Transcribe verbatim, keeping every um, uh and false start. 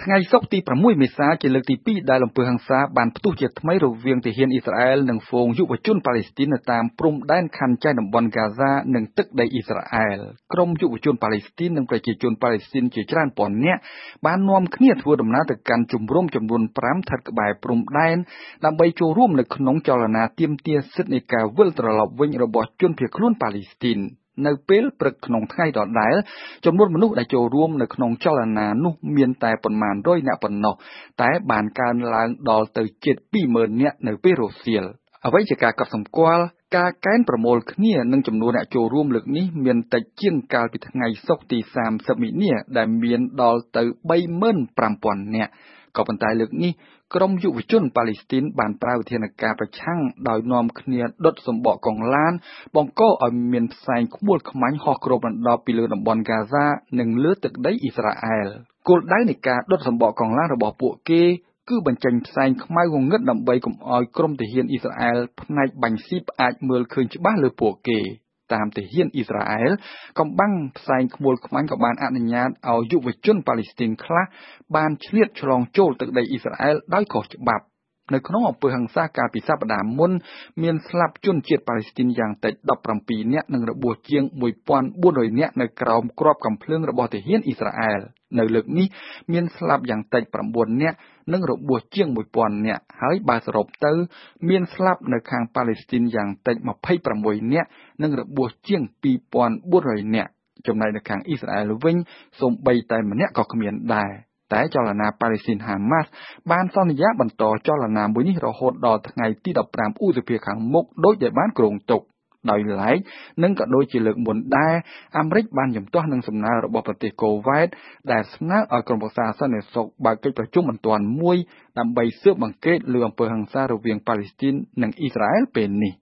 ថ្ងៃសុក្រទីប្រាំមួយមេសាជាលើកទីពីរដែលអំពើហិង្សាបានផ្ទុះជាថ្មីរវាងទាហានអ៊ីស្រាអែលនិងហ្វូងយុវជនប៉ាឡេស្ទីននៅតាមព្រំដែនខ័ណ្ឌចែកតំបន់ហ្គាហ្សានិងទឹកដីអ៊ីស្រាអែលក្រុមយុវជនប៉ាឡេស្ទីននិងប្រជាជនប៉ាឡេស្ទីនជាច្រើនពាន់នាក់បាននាំគ្នាធ្វើដំណើរទៅកាន់ជំរំចំនួនប្រាំស្ថិតក្បែរព្រំដែនដើម្បីចូលរួមនៅក្នុងចលនាទាមទារសិទ្ធិនៃការវិលត្រឡប់វិញរបស់ជនភៀសខ្លួនប៉ាឡេស្ទីននៅពេលព្រឹកក្នុងថ្ងៃដដែលចំនួនមនុស្សដែលចូលរួមនៅក្នុងចលនានោះមានតែប៉ុន្មានរយនាក់ប៉ុណ្ណោះតែបានកើនឡើងដល់ទៅជិតពីរម៉ឺននាក់នៅពេលរសៀលអ្វីជាការកត់សម្គាល់ការកេណ្ឌប្រមូលគ្នានិងចំនួនអ្នកចូលរួមលើកនេះមានតិចជាងកាលពីថ្ងៃសុក្រទីសាមសិបមីនាដែលមានដល់ទៅបីម៉ឺនប្រាំពាន់នាក់ក៏ប៉ុន្តែលើកនេះក្រុមយុវជនប៉ាឡេស្ទីនបានប្រើវិធានការប្រឆាំងដោយនាំគ្នាដុតសម្បកកងឡានបង្កឲ្យមានផ្សែងខ្មួលខ្មាញ់ហោះគ្របដណ្ដប់ពីលើតំបន់ហ្គាហ្សានិងលើទឹកដីអ៊ីស្រាអែលគោលដៅនៃការដុតសម្បកកងឡានរបស់ពួកគេគឺបញ្ចេញផ្សែងខ្មៅងងឹតដើម្បីកុំឲ្យក្រុមទាហានអ៊ីស្រាអែលផ្នែកបាញ់ស៊ីបអាចមើលឃើញច្បាស់លើពួកគេតាមទាហានអ៊ីស្រាអែលកំបាំងផ្សែងខ្មួលខ្មាញ់ក៏បានអនុញ្ញាតឲ្យយុវជនប៉ាឡេស្ទីនខ្លះបានឆ្លៀតឆ្លងចូលទឹកដីអ៊ីស្រាអែលដោយខុសច្បាប់នៅក្នុងអំពើហិង្សាកាលពីសប្តាហ៍មុនមានស្លាប់ជនជាតិប៉ាឡេស្ទីនយ៉ាងតិចដប់ប្រាំពីរនាក់និងរបួសជាងមួយពាន់បួនរយនាក់នៅក្រោមគ្រាប់កាំភ្លើងរបស់ទាហានអ៊ីស្រាអែលនៅលើកនេះមានស្លាប់យ៉ាងតិចប្រាំបួននាក់និងរបួសជាងមួយពាន់នាក់ហើយបើសរុបទៅមានស្លាប់នៅខាងប៉ាឡេស្ទីនយ៉ាងតិចម្ភៃប្រាំមួយនាក់និងរបួសជាងពីរពាន់បួនរយនាក់ចំណែកនៅខាងអ៊ីស្រាអែលវិញសូម្បីតែម្នាក់ក៏គ្មានដែរតែចលនាប៉ាឡេស្ទីនហាម៉ាស់បានសន្យាបន្តចលនាមួយនេះរហូតដល់ថ្ងៃទីដប់ប្រាំឧសភាខាងមុខដោយដែលបានគ្រោងទុកដោយឡែកនិងក៏ដូចជាលើកមុនដែរអាមេរិកបានជំទាស់នឹងសំណើរបស់ប្រទេសកូវ៉ែតដែលស្នើឲ្យក្រុមប្រឹក្សាសន្តិសុខបើកកិច្ចប្រជុំបន្ទាន់មួយដើម្បីស៊ើបអង្កេតលើអំពើហិង្សារវាងប៉ាឡេស្ទីននិងអ៊ីស្រាអែលពេលនេះ